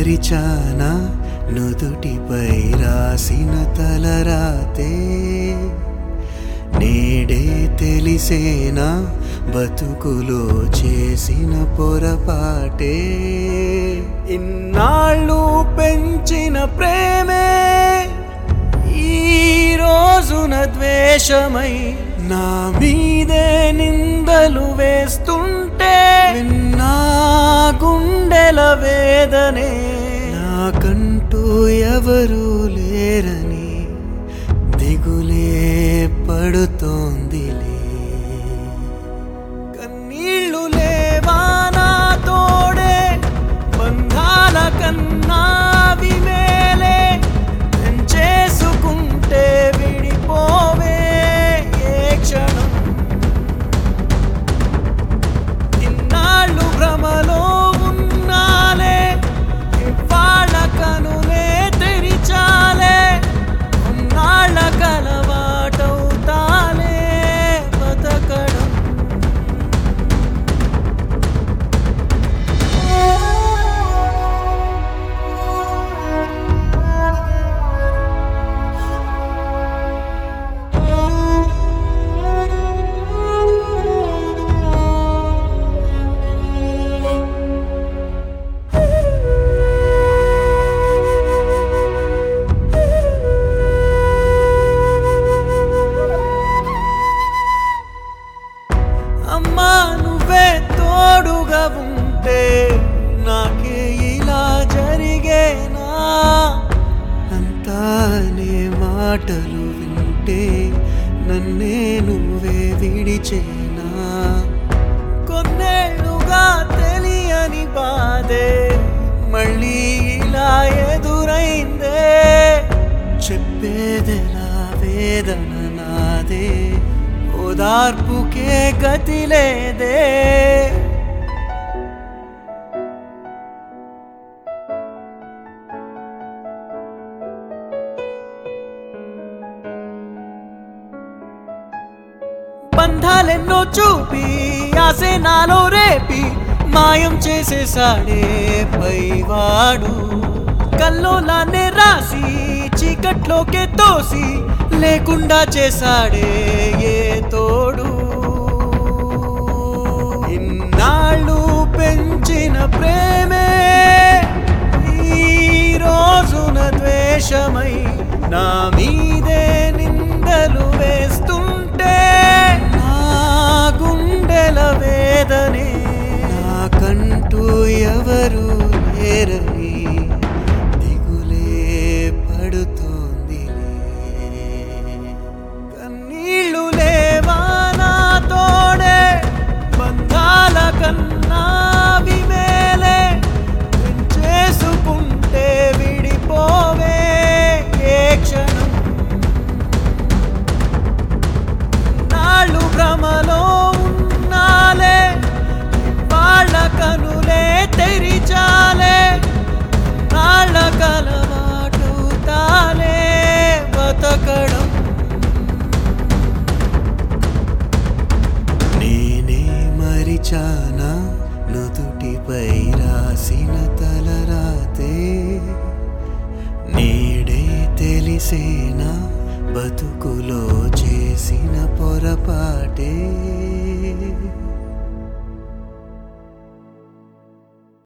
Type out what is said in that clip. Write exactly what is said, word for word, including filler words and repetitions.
మరిచానా నుదుటిపై రాసిన తలరాతే నేడే తెలిసేనా బతుకులో చేసిన పొరపాటే ఇన్నాళ్ళు పెంచిన ప్రేమే ఈ రోజున ద్వేషమై నా మీదే నిందలు వేస్తుంటే విన్నా గుండెల వేదనే నాకంటూ ఎవరూ లేరని దిగులే పడుతోందిలే కన్నీళ్ళు లేవా నా తోడే బంధాల కన్నా విమేలే చేసుకుంటే విడిపోవే ఏ క్షణం ఇన్నాళ్ళు భ్రమలో ఉన్నాలే ఇవాళ కనులే తెరిచాలే ఉన్నాళ్ళ కలవాటవుతాలే బతకడం అమ్మా నువ్వే తోడుగా ఉంటే నాకే ఇలా జరిగేనా అంతా నే మాటలు వింటే నన్నే నువ్వే విడిచేనా కొన్నేళ్ళుగా తెలియని బాధే మళ్ళీ ఇలా ఎదురైందే చెప్పేదెలా వేదన నాదే ఓదార్పుకే గతి లేదే బంధాలెన్నో చూపి ఆసే నాలో రేపి మాయం చేసేసాడే పైవాడు కల్లోలానే రాసి చీకట్లోకే తోసి లేకుండా చేశాడే ఏ తోడు ఇన్నాళ్ళు పెంచిన ప్రేమే ఈ రోజున ద్వేషమై నా మీదే నిందలు వేస్తుంటే నా గుండెల వేదనే నాకంటూ ఎవరు లేరని దిగులే పడుతోందిలే కన్నీళ్ళు లేవా నా తోడే బంధాల కన్నా విమేలే చేసుకుంటే విడిపోవే ఏ క్షణం నాళ్ళు భ్రమలో ఉన్నాలే వాళ్ళ కనులే తెరిచాలే నాళ్ళ కలవాటు తాలే బతకడం నేనే మరిచానా నుదుటిపై రాసిన తలరాతే నేడే తెలిసేనా బతుకులో చేసిన పొరపాటే